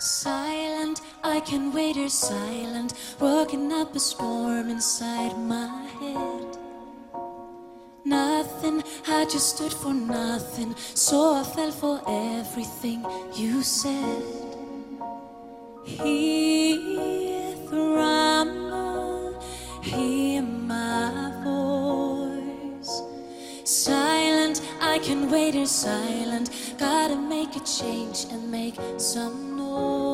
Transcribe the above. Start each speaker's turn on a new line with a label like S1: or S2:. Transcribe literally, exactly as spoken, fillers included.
S1: Silent, I can wait here silent, working up a storm inside my head. Nothing, I just stood for nothing, so I fell for everything you said. Hear the rumble, hear my voice. Silent, I can wait here silent, gotta make a change and make some noise.